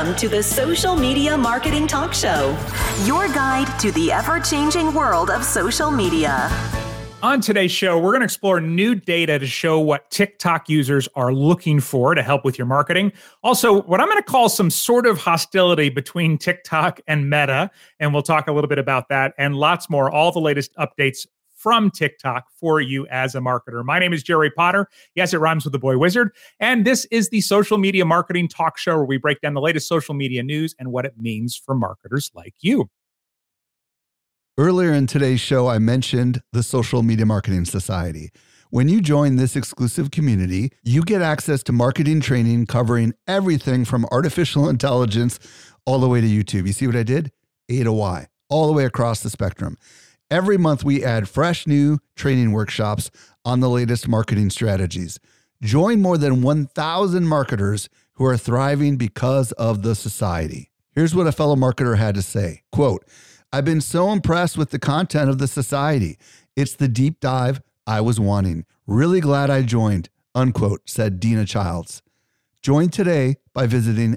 Welcome to the Social Media Marketing Talk Show, your guide to the ever-changing world of social media. On today's show, we're going to explore new data to show what TikTok users are looking for to help with your marketing. Also, what I'm going to call some sort of hostility between TikTok and Meta, and we'll talk a little bit about that and lots more, all the latest updates from TikTok for you as a marketer. My name is Jerry Potter. Yes, it rhymes with the boy wizard. And this is the Social Media Marketing Talk Show, where we break down the latest social media news and what it means for marketers like you. Earlier in today's show, I mentioned the Social Media Marketing Society. When you join this exclusive community, you get access to marketing training covering everything from artificial intelligence all the way to YouTube. You see what I did? A to Y, all the way across the spectrum. Every month, we add fresh new training workshops on the latest marketing strategies. Join more than 1,000 marketers who are thriving because of the society. Here's what a fellow marketer had to say. Quote, "I've been so impressed with the content of the society. It's the deep dive I was wanting. Really glad I joined," unquote, said Dina Childs. Join today by visiting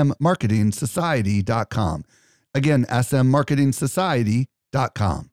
smmarketingsociety.com. Again, smmarketingsociety.com.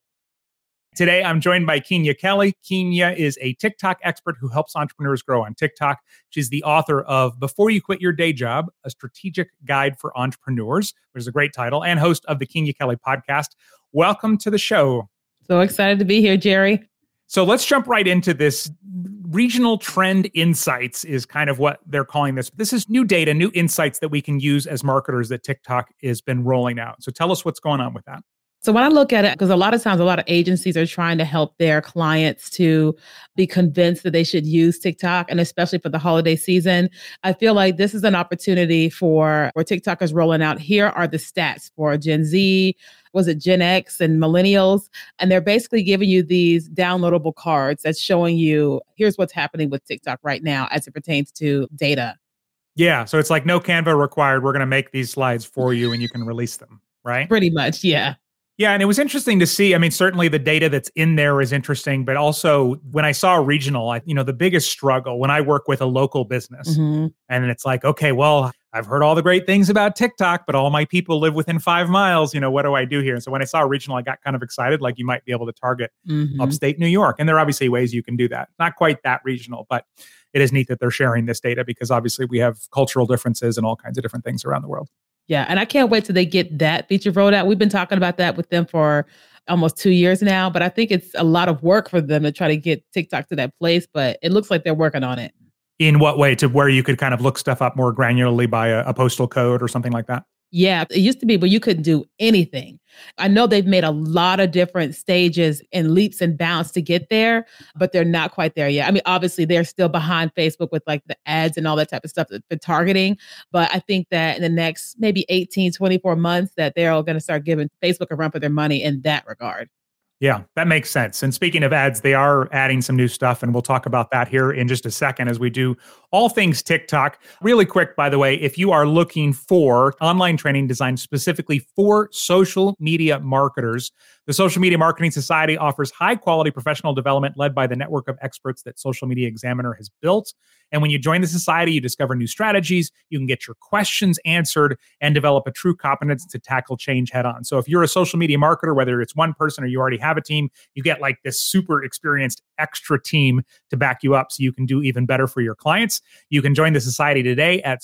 Today, I'm joined by Kenya Kelly. Kenya is a TikTok expert who helps entrepreneurs grow on TikTok. She's the author of Before You Quit Your Day Job, a strategic guide for entrepreneurs, which is a great title, and host of the Kenya Kelly podcast. Welcome to the show. So excited to be here, Jerry. So let's jump right into this. Regional trend insights is kind of what they're calling this. This is new data, new insights that we can use as marketers that TikTok has been rolling out. So tell us what's going on with that. So when I look at it, because a lot of times, a lot of agencies are trying to help their clients to be convinced that they should use TikTok, and especially for the holiday season, I feel like this is an opportunity for where TikTok is rolling out. Here are the stats for Gen Z, was it Gen X and millennials? And they're basically giving you these downloadable cards that's showing you, here's what's happening with TikTok right now as it pertains to data. Yeah, so it's like no Canva required. We're going to make these slides for you and you can release them, right? Pretty much, yeah. Yeah, and it was interesting to see. I mean, certainly the data that's in there is interesting, but also when I saw regional, the biggest struggle when I work with a local business, and it's like, okay, well, I've heard all the great things about TikTok, but all my people live within 5 miles. What do I do here? And so when I saw regional, I got kind of excited, like you might be able to target upstate New York. And there are obviously ways you can do that. Not quite that regional, but it is neat that they're sharing this data because obviously we have cultural differences and all kinds of different things around the world. Yeah, and I can't wait till they get that feature rolled out. We've been talking about that with them for almost 2 years now, but I think it's a lot of work for them to try to get TikTok to that place, but it looks like they're working on it. In what way? To where you could kind of look stuff up more granularly by a postal code or something like that? Yeah, it used to be, but you couldn't do anything. I know they've made a lot of different stages and leaps and bounds to get there, but they're not quite there yet. I mean, obviously, they're still behind Facebook with like the ads and all that type of stuff, the targeting. But I think that in the next maybe 18, 24 months, that they're all going to start giving Facebook a run for their money in that regard. Yeah, that makes sense. And speaking of ads, they are adding some new stuff, and we'll talk about that here in just a second as we do all things TikTok. Really quick, by the way, if you are looking for online training designed specifically for social media marketers, the Social Media Marketing Society offers high-quality professional development led by the network of experts that Social Media Examiner has built. And when you join the society, you discover new strategies, you can get your questions answered, and develop a true competence to tackle change head-on. So if you're a social media marketer, whether it's one person or you already have a team, you get like this super experienced extra team to back you up so you can do even better for your clients. You can join the society today at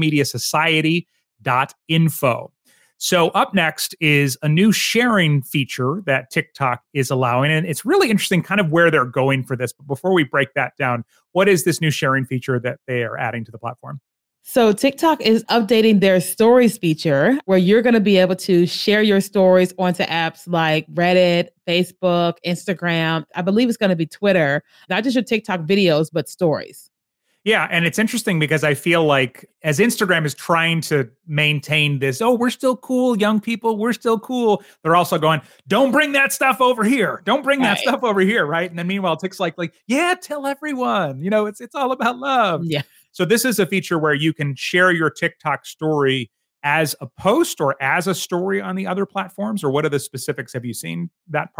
socialmediasociety.info. So up next is a new sharing feature that TikTok is allowing. And it's really interesting kind of where they're going for this. But before we break that down, what is this new sharing feature that they are adding to the platform? So TikTok is updating their stories feature where you're going to be able to share your stories onto apps like Reddit, Facebook, Instagram. I believe it's going to be Twitter, not just your TikTok videos, but stories. Yeah, and it's interesting because I feel like as Instagram is trying to maintain this, oh, we're still cool, young people, we're still cool. They're also going, don't bring that stuff over here. Don't bring that stuff over here, right? And then meanwhile, TikTok's like, yeah, tell everyone. It's all about love. Yeah. So this is a feature where you can share your TikTok story as a post or as a story on the other platforms, or what are the specifics? Have you seen that part?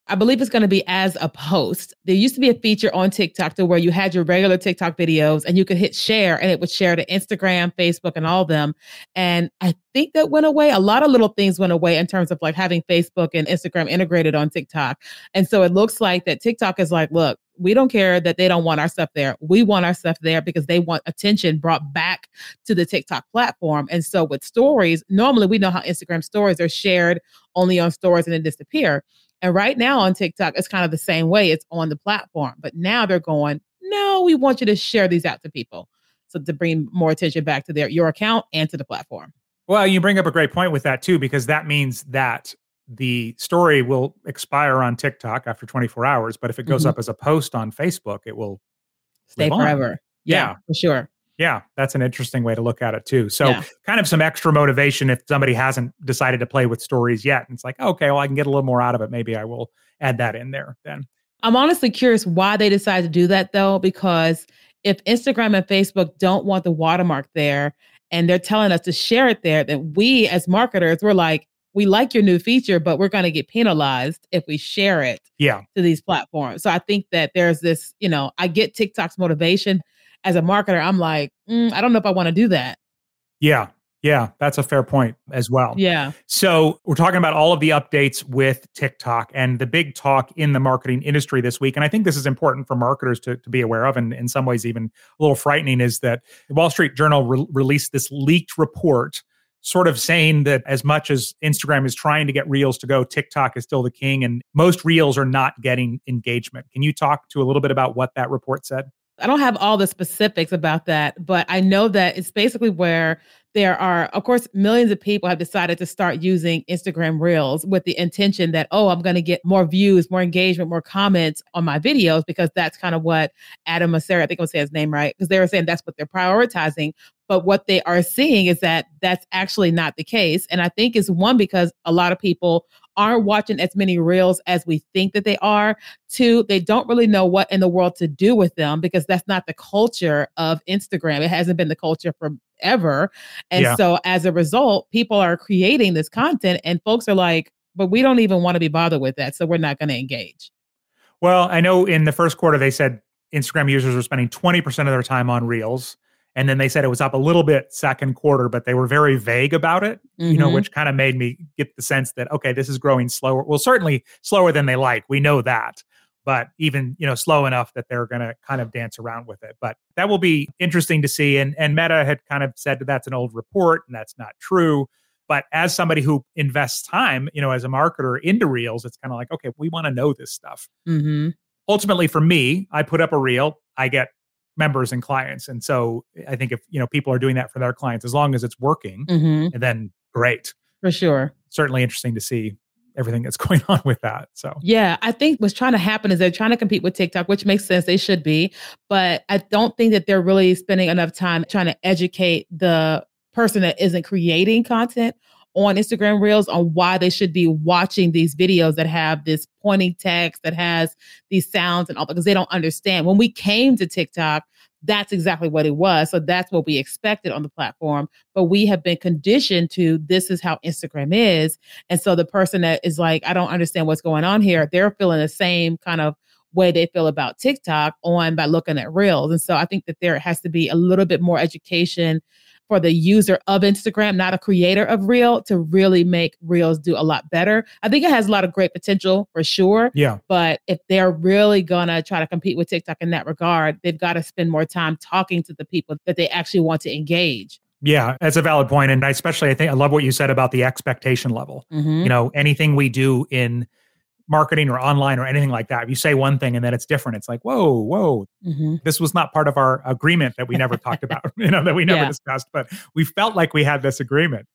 I believe it's going to be as a post. There used to be a feature on TikTok to where you had your regular TikTok videos and you could hit share and it would share to Instagram, Facebook, and all of them. And I think that went away. A lot of little things went away in terms of like having Facebook and Instagram integrated on TikTok. And so it looks like that TikTok is like, look, we don't care that they don't want our stuff there. We want our stuff there because they want attention brought back to the TikTok platform. And so with stories, normally we know how Instagram stories are shared only on stories and then disappear. And right now on TikTok, it's kind of the same way. It's on the platform. But now they're going, no, we want you to share these out to people. So to bring more attention back to your account and to the platform. Well, you bring up a great point with that too, because that means that the story will expire on TikTok after 24 hours. But if it goes up as a post on Facebook, it will stay forever. Yeah, for sure. Yeah, that's an interesting way to look at it too. So kind of some extra motivation if somebody hasn't decided to play with stories yet. And it's like, okay, well, I can get a little more out of it. Maybe I will add that in there then. I'm honestly curious why they decided to do that though, because if Instagram and Facebook don't want the watermark there and they're telling us to share it there, then we as marketers, we're like, we like your new feature, but we're going to get penalized if we share it to these platforms. So I think that there's this, I get TikTok's motivation. As a marketer, I'm like, I don't know if I want to do that. Yeah, that's a fair point as well. Yeah. So we're talking about all of the updates with TikTok and the big talk in the marketing industry this week. And I think this is important for marketers to be aware of, and in some ways even a little frightening, is that the Wall Street Journal released this leaked report sort of saying that as much as Instagram is trying to get Reels to go, TikTok is still the king, and most Reels are not getting engagement. Can you talk to a little bit about what that report said? I don't have all the specifics about that, but I know that it's basically where there are, of course, millions of people have decided to start using Instagram Reels with the intention that, I'm going to get more views, more engagement, more comments on my videos, because that's kind of what Adam Mosseri, I think I'll say his name right, because they were saying that's what they're prioritizing. But what they are seeing is that that's actually not the case. And I think it's one, because a lot of people aren't watching as many Reels as we think that they are. Two, they don't really know what in the world to do with them, because that's not the culture of Instagram. It hasn't been the culture forever. And so as a result, people are creating this content and folks are like, but we don't even want to be bothered with that. So we're not going to engage. Well, I know in the first quarter, they said Instagram users were spending 20% of their time on Reels. And then they said it was up a little bit second quarter, but they were very vague about it, which kind of made me get the sense that, okay, this is growing slower. Well, certainly slower than they like. We know that. But even, slow enough that they're going to kind of dance around with it. But that will be interesting to see. And Meta had kind of said that that's an old report and that's not true. But as somebody who invests time, as a marketer into Reels, it's kind of like, okay, we want to know this stuff. Ultimately, for me, I put up a Reel, I get members and clients. And so I think if, people are doing that for their clients, as long as it's working, and then great. For sure. Certainly interesting to see everything that's going on with that. So yeah, I think what's trying to happen is they're trying to compete with TikTok, which makes sense. They should be, but I don't think that they're really spending enough time trying to educate the person that isn't creating content on Instagram Reels on why they should be watching these videos that have this pointing text, that has these sounds and all that, because they don't understand. When we came to TikTok, that's exactly what it was. So that's what we expected on the platform. But we have been conditioned to, this is how Instagram is. And so the person that is like, I don't understand what's going on here, they're feeling the same kind of way they feel about TikTok by looking at Reels. And so I think that there has to be a little bit more education for the user of Instagram, not a creator of Reel, to really make Reels do a lot better. I think it has a lot of great potential for sure. Yeah. But if they're really going to try to compete with TikTok in that regard, they've got to spend more time talking to the people that they actually want to engage. Yeah, that's a valid point. And I love what you said about the expectation level. Anything we do in marketing or online or anything like that, if you say one thing and then it's different, it's like, whoa, this was not part of our agreement that we never talked about, that we never discussed, but we felt like we had this agreement.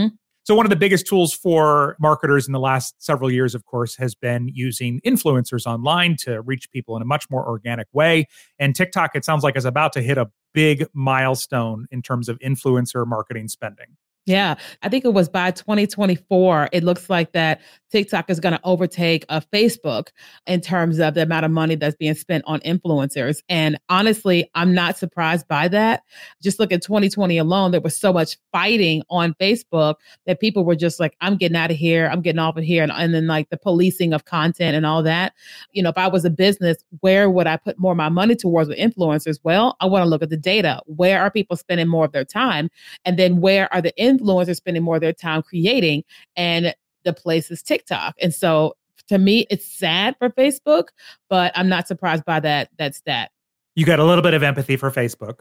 So one of the biggest tools for marketers in the last several years, of course, has been using influencers online to reach people in a much more organic way. And TikTok, it sounds like, is about to hit a big milestone in terms of influencer marketing spending. Yeah, I think it was by 2024, it looks like that TikTok is going to overtake Facebook in terms of the amount of money that's being spent on influencers. And honestly, I'm not surprised by that. Just look at 2020 alone, there was so much fighting on Facebook that people were just like, I'm getting out of here, I'm getting off of here. And then like the policing of content and all that. You know, if I was a business, where would I put more of my money towards with influencers? Well, I want to look at the data. Where are people spending more of their time? And then where are the influencers spending more of their time creating? And the place is TikTok. And so to me, it's sad for Facebook, but I'm not surprised by that stat. You got a little bit of empathy for Facebook.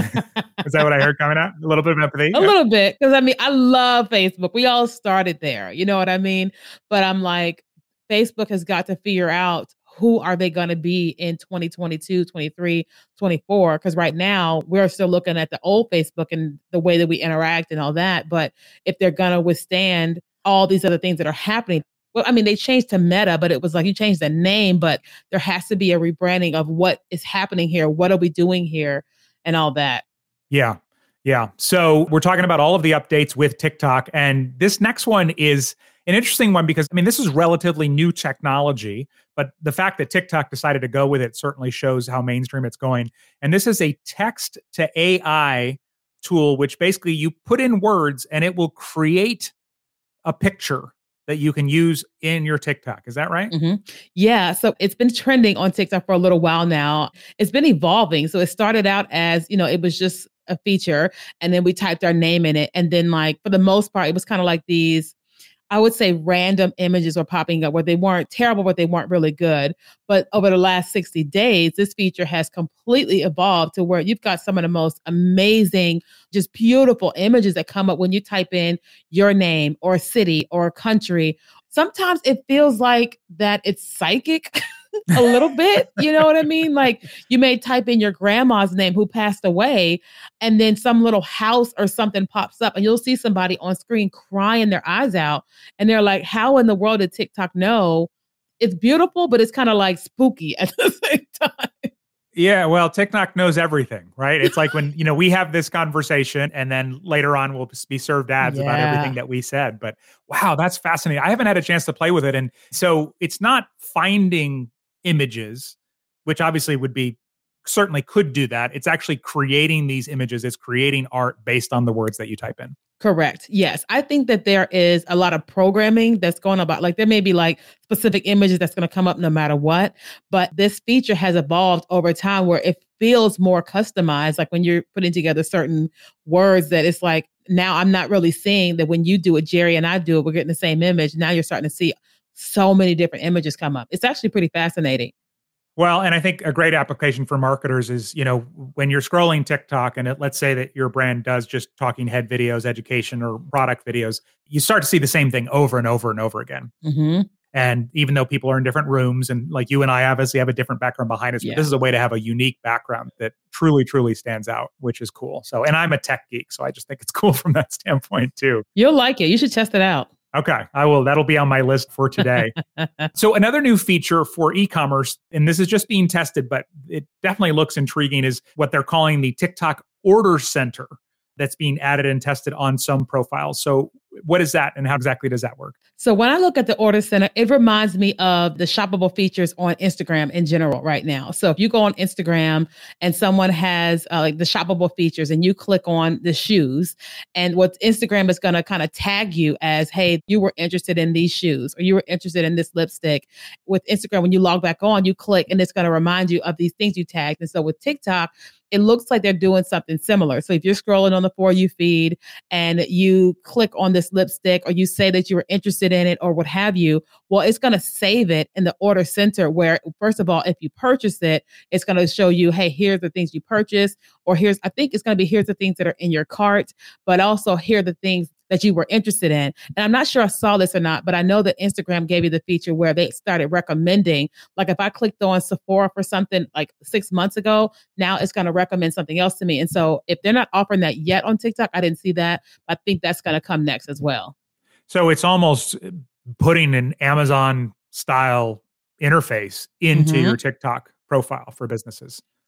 Is that what I heard coming out? A little bit of empathy? A little bit. Because I mean, I love Facebook. We all started there. You know what I mean? But I'm like, Facebook has got to figure out who are they going to be in 2022, 23, 24? Because right now we're still looking at the old Facebook and the way that we interact and all that. But if they're going to withstand all these other things that are happening, well, I mean, they changed to Meta, but it was like you changed the name, but there has to be a rebranding of what is happening here. What are we doing here and all that? Yeah. Yeah. So we're talking about all of the updates with TikTok. And this next one is an interesting one because, I mean, this is relatively new technology, but the fact that TikTok decided to go with it certainly shows how mainstream it's going. And this is a text to AI tool, which basically you put in words and it will create a picture that you can use in your TikTok. Is that right? Mm-hmm. Yeah. So it's been trending on TikTok for a little while now. It's been evolving. So it started out as, you know, it was just a feature and then we typed our name in it. And then like, for the most part, it was kind of like these, I would say random images were popping up where they weren't terrible, but they weren't really good. But over the last 60 days, this feature has completely evolved to where you've got some of the most amazing, just beautiful images that come up when you type in your name or a city or a country. Sometimes it feels like that it's psychic a little bit. You know what I mean? Like you may type in your grandma's name who passed away and then some little house or something pops up and you'll see somebody on screen crying their eyes out. And they're like, how in the world did TikTok know? It's beautiful, but it's kind of like spooky at the same time. Yeah, well, TikTok knows everything, right? It's like when, you know, we have this conversation and then later on we'll be served ads about everything that we said. But wow, that's fascinating. I haven't had a chance to play with it. And so it's not finding images, which obviously would be, certainly could do that. It's actually creating these images. It's creating art based on the words that you type in. Correct. Yes. I think that there is a lot of programming that's going about, like there may be like specific images that's going to come up no matter what, but this feature has evolved over time where it feels more customized. Like when you're putting together certain words that it's like, now I'm not really seeing that when you do it, Jerry and I do it, we're getting the same image. Now you're starting to see so many different images come up. It's actually pretty fascinating. Well, and I think a great application for marketers is, you know, when you're scrolling TikTok and let's say that your brand does just talking head videos, education or product videos, you start to see the same thing over and over and over again. Mm-hmm. And even though people are in different rooms and like you and I obviously have a different background behind us, but this is a way to have a unique background that truly, truly stands out, which is cool. So, and I'm a tech geek, so I just think it's cool from that standpoint too. You'll like it. You should test it out. Okay, I will. That'll be on my list for today. So another new feature for e-commerce, and this is just being tested, but it definitely looks intriguing, is what they're calling the TikTok Order Center that's being added and tested on some profiles. So what is that and how exactly does that work? So when I look at the Order Center, it reminds me of the shoppable features on Instagram in general right now. So if you go on Instagram and someone has like the shoppable features and you click on the shoes, and what Instagram is going to kind of tag you as, hey, you were interested in these shoes or you were interested in this lipstick. With Instagram, when you log back on, you click and it's going to remind you of these things you tagged. And so with TikTok, it looks like they're doing something similar. So if you're scrolling on the For You feed and you click on this lipstick or you say that you were interested in it or what have you, well, it's going to save it in the Order Center where, first of all, if you purchase it, it's going to show you, hey, here's the things you purchased, or here's the things that are in your cart, but also here are the things that you were interested in. And I'm not sure I saw this or not, but I know that Instagram gave you the feature where they started recommending, like if I clicked on Sephora for something like 6 months ago, now it's going to recommend something else to me. And so if they're not offering that yet on TikTok, I didn't see that. I think that's going to come next as well. So it's almost putting an Amazon style interface into your TikTok profile for businesses.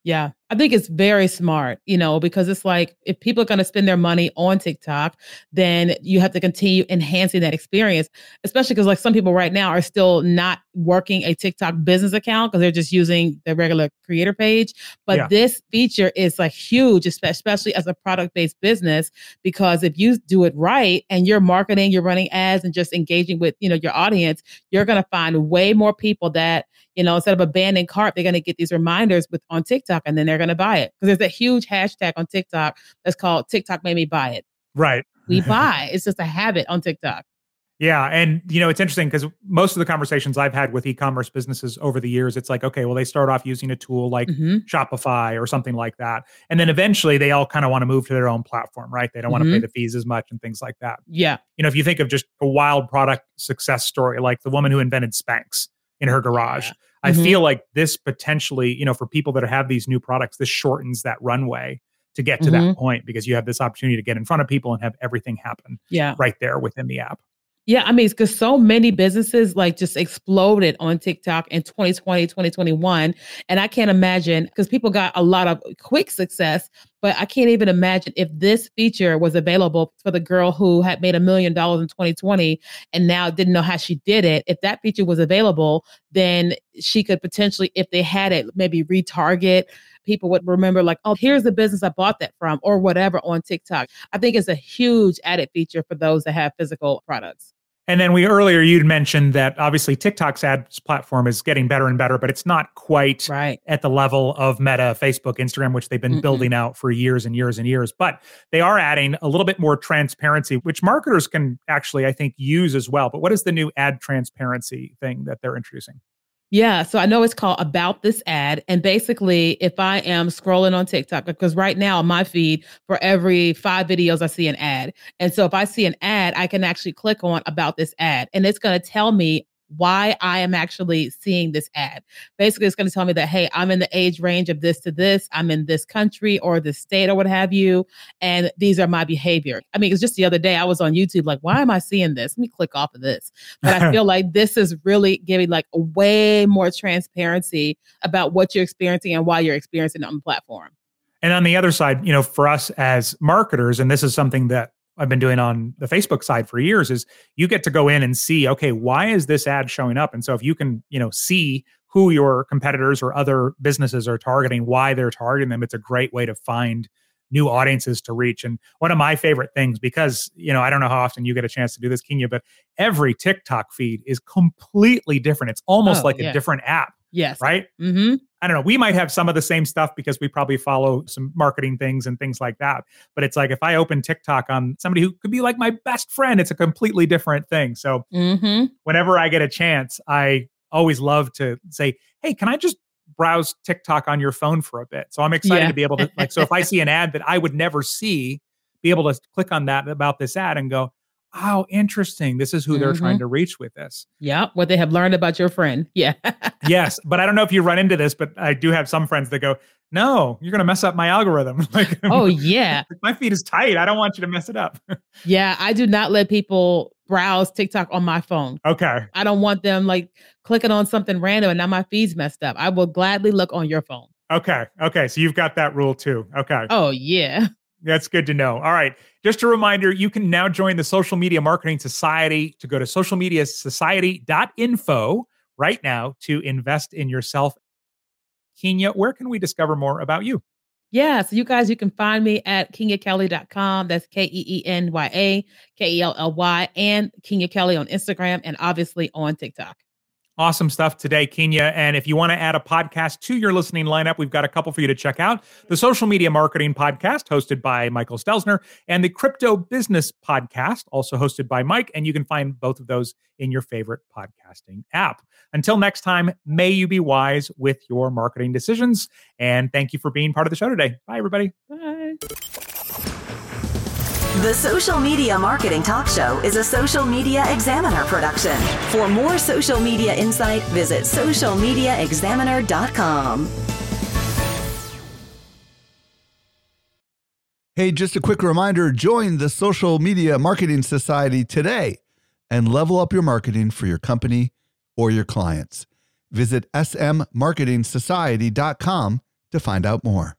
Yeah, I think it's very smart, because it's like if people are going to spend their money on TikTok, then you have to continue enhancing that experience, especially because like some people right now are still not working a TikTok business account because they're just using the regular creator page. But this feature is like huge, especially as a product-based business, because if you do it right and you're marketing, you're running ads and just engaging with, your audience, you're going to find way more people that, instead of abandoning cart, they're going to get these reminders on TikTok and then they're going to buy it. Because there's a huge hashtag on TikTok that's called TikTok made me buy it. Right. We buy. It's just a habit on TikTok. Yeah. And, it's interesting because most of the conversations I've had with e-commerce businesses over the years, it's like, okay, well, they start off using a tool like Shopify or something like that. And then eventually they all kind of want to move to their own platform, right? They don't want to pay the fees as much and things like that. Yeah. If you think of just a wild product success story, like the woman who invented Spanx in her garage, I feel like this potentially, for people that have these new products, this shortens that runway to get to that point because you have this opportunity to get in front of people and have everything happen right there within the app. Yeah, I mean, because so many businesses like just exploded on TikTok in 2020, 2021. And I can't imagine, because people got a lot of quick success, but I can't even imagine if this feature was available for the girl who had made $1 million in 2020 and now didn't know how she did it. If that feature was available, then she could potentially, if they had it, maybe retarget. People would remember like, oh, here's the business I bought that from or whatever on TikTok. I think it's a huge added feature for those that have physical products. And then you'd mentioned that obviously TikTok's ads platform is getting better and better, but it's not quite at the level of Meta, Facebook, Instagram, which they've been building out for years and years and years. But they are adding a little bit more transparency, which marketers can actually, I think, use as well. But what is the new ad transparency thing that they're introducing? Yeah, so I know it's called About This Ad. And basically, if I am scrolling on TikTok, because right now on my feed, for every 5 videos, I see an ad. And so if I see an ad, I can actually click on About This Ad. And it's going to tell me why I am actually seeing this ad. Basically, it's going to tell me that, hey, I'm in the age range of this to this. I'm in this country or this state or what have you. And these are my behavior. I mean, it's just the other day I was on YouTube, like, why am I seeing this? Let me click off of this. But I feel like this is really giving like way more transparency about what you're experiencing and why you're experiencing it on the platform. And on the other side, for us as marketers, and this is something that I've been doing on the Facebook side for years, is you get to go in and see, okay, why is this ad showing up? And so if you can, see who your competitors or other businesses are targeting, why they're targeting them, it's a great way to find new audiences to reach. And one of my favorite things, because, I don't know how often you get a chance to do this, Kenya, but every TikTok feed is completely different. It's almost like a different app. Yes. Right? I don't know. We might have some of the same stuff because we probably follow some marketing things and things like that. But it's like if I open TikTok on somebody who could be like my best friend, it's a completely different thing. So whenever I get a chance, I always love to say, hey, can I just browse TikTok on your phone for a bit? So I'm excited to be able to, like, so if I see an ad that I would never see, be able to click on that About This Ad and go, oh, interesting. This is who they're trying to reach with this. Yeah. What they have learned about your friend. Yeah. Yes. But I don't know if you run into this, but I do have some friends that go, no, you're going to mess up my algorithm. Like, oh, yeah. My feed is tight. I don't want you to mess it up. Yeah. I do not let people browse TikTok on my phone. Okay. I don't want them like clicking on something random and now my feed's messed up. I will gladly look on your phone. Okay. Okay. So you've got that rule too. Okay. Oh, yeah. That's good to know. All right. Just a reminder, you can now join the Social Media Marketing Society. To go to socialmediasociety.info right now to invest in yourself. Kenya, where can we discover more about you? Yeah, so you guys, you can find me at KenyaKelly.com. That's KENYA, KELLY, and Kenya Kelly on Instagram and obviously on TikTok. Awesome stuff today, Kenya. And if you want to add a podcast to your listening lineup, we've got a couple for you to check out. The Social Media Marketing Podcast, hosted by Michael Stelzner, and the Crypto Business Podcast, also hosted by Mike. And you can find both of those in your favorite podcasting app. Until next time, may you be wise with your marketing decisions. And thank you for being part of the show today. Bye, everybody. Bye. The Social Media Marketing Talk Show is a Social Media Examiner production. For more social media insight, visit socialmediaexaminer.com. Hey, just a quick reminder, join the Social Media Marketing Society today and level up your marketing for your company or your clients. Visit smmarketingsociety.com to find out more.